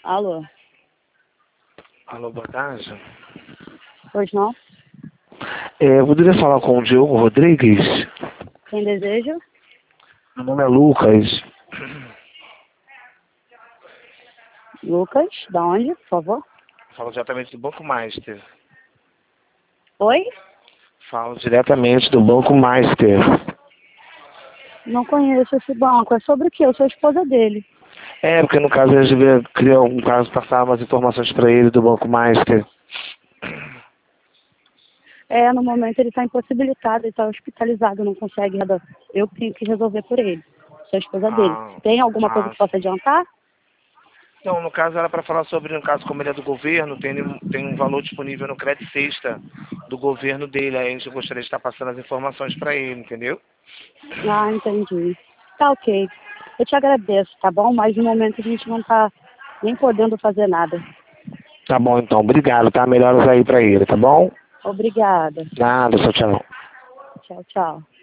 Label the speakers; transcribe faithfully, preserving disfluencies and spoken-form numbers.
Speaker 1: Alô?
Speaker 2: Alô, boa tarde.
Speaker 1: Pois não?
Speaker 2: É, eu poderia falar com o Diogo Rodrigues?
Speaker 1: Quem deseja?
Speaker 2: Meu nome é Lucas.
Speaker 1: Lucas, da onde, por favor?
Speaker 2: Falo diretamente do Banco Master.
Speaker 1: Oi?
Speaker 2: Falo diretamente do Banco Master.
Speaker 1: Não conheço esse banco. É sobre o quê? Eu sou a esposa dele.
Speaker 2: É, porque no caso eu devia criar um caso, passar umas informações para ele do Banco Master.
Speaker 1: É, no momento ele está impossibilitado, ele está hospitalizado, não consegue nada. Eu tenho que resolver por ele. Sou a esposa dele.
Speaker 2: Ah,
Speaker 1: Tem alguma coisa
Speaker 2: ah,
Speaker 1: que possa adiantar?
Speaker 2: não, no caso era para falar sobre, no caso, como ele é do governo, tem, tem um valor disponível no crédito sexta do governo dele. Aí a gente gostaria de estar passando as informações para ele, entendeu?
Speaker 1: Ah, entendi. Tá ok. Eu te agradeço, tá bom? Mas no momento a gente não tá nem podendo fazer nada.
Speaker 2: Tá bom, então. Obrigado, tá? Melhoras aí para ele, tá bom?
Speaker 1: Obrigada.
Speaker 2: Nada, tchau, tchau.
Speaker 1: Tchau, tchau.